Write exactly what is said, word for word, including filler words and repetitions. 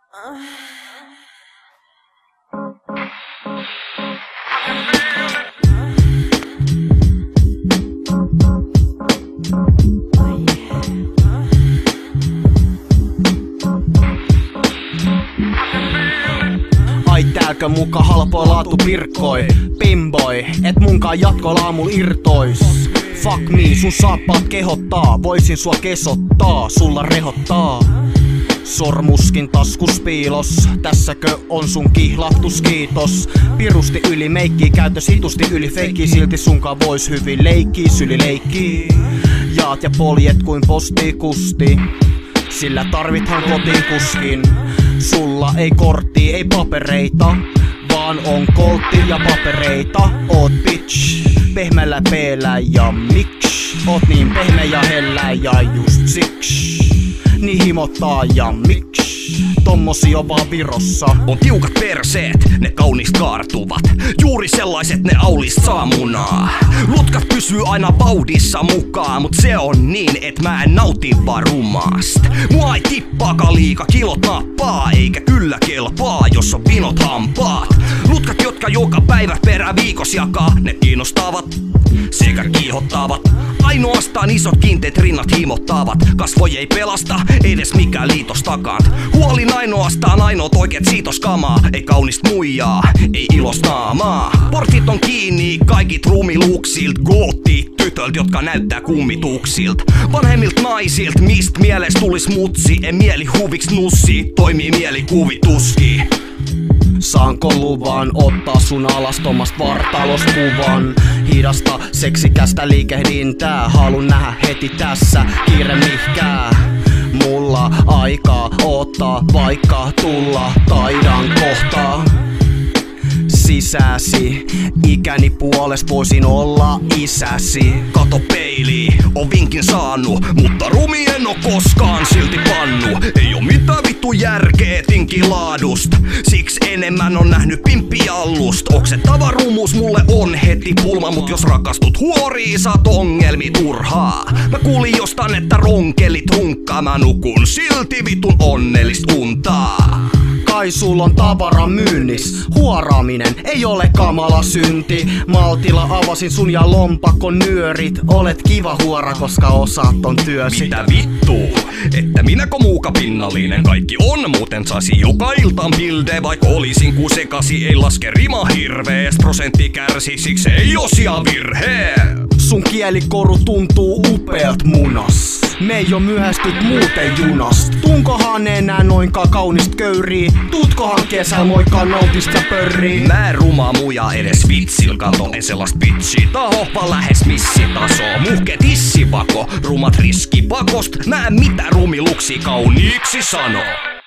Ai tääkö muka halpoi laatu pirkkoi, pimboi, et munkaan jatkolla aamulla irtois. Fuck me, sun saappaat kehottaa, voisin sua kesottaa, sulla rehottaa. Sormuskin taskus piilos, tässäkö on sun kihlahtus kiitos. Pirusti yli meikki, käytös hitusti yli feikki, silti sunkaan vois hyvin leikki, syli leikki. Jaat ja poljet kuin postikusti, sillä tarvithan kotiin kuskin. Sulla ei kortti, ei papereita, vaan on koltti ja papereita. Oot bitch, pehmeällä peellä ja miks? Oot niin pehmeä ja hellä ja just siksi. Niin himottaa ja miks? Tommosi on vaan Virossa. On tiukat perseet, ne kauniist kaartuvat. Juuri sellaiset ne aulist saa munaa. Lutkat pysyy aina vauhdissa mukaan, mut se on niin, et mä en nauti vaan rumast. Mua ei tippaakaan liika, kilot nappaa, eikä kyllä kelpaa, jos on vinot hampaat. Lutkat, jotka joka päivä perä viikos jakaa, ne kiinnostavat sekä kiihottavat. Ainoastaan isot kiinteet rinnat himottavat. Kasvoja ei pelasta, ei edes mikään liitos takant. Huolin ainoastaan ainoat oikeet siitoskamaa. Ei kaunista muijaa, ei ilos naamaa. Portit on kiinni kaikit ruumiluksilta. Gootti tytölt, jotka näyttää kummituksilta. Vanhemmilta naisilta, mist mieles tulis mutsi. En mieli huviks nussi, toimii mielikuvituski. Saanko luvan ottaa sun alastomast vartalost kuvan? Hidasta seksikästä liikehdintää, halun nähdä heti tässä, kiire mihkää. Mulla aikaa ottaa, vaikka tulla taidan kohtaa. Sisäsi, ikäni puolest voisin olla isäsi. Kato peiliin, on vinkin saanut, mutta rumi en oo koskaan silti pannu. Ei oo mitään vittu järkeä tinkin laadust, siksi enemmän on nähnyt pimppiallust. Oksettava rumus mulle on heti pulma, mut jos rakastut huorii saat ongelmi turhaa. Mä kuulin jostain, että ronkelit runkkaa, mä nukun silti vitun onnellist untaa. Kai sul on tavara myynnis, huoraaminen ei ole kamala synti. Maltilla avasin sun ja lompakon nyörit, olet kiva huora, koska osaat ton työsi. Mitä vittuu? Että minäkö muuka pinnallinen kaikki on, muuten saisi joka iltaan bilde. Vaikka olisin ku sekasi, ei laske rima hirveest, prosentti kärsi, siksi ei osia virhe. Sun kielikoru tuntuu upeat munas, me ei oo myöhästyt muuten junast. Tunkohan enää noinkaan kaunist köyrii, tuutkohan kesällä moikkaa nautist ja pörrii. Mä en rumaa muja edes vitsil, kato en sellast bitchi taho, vaan lähes missitaso. Muhke tissivako, rumat riskipakost, mä en mitä rumiluksi kauniiksi sano.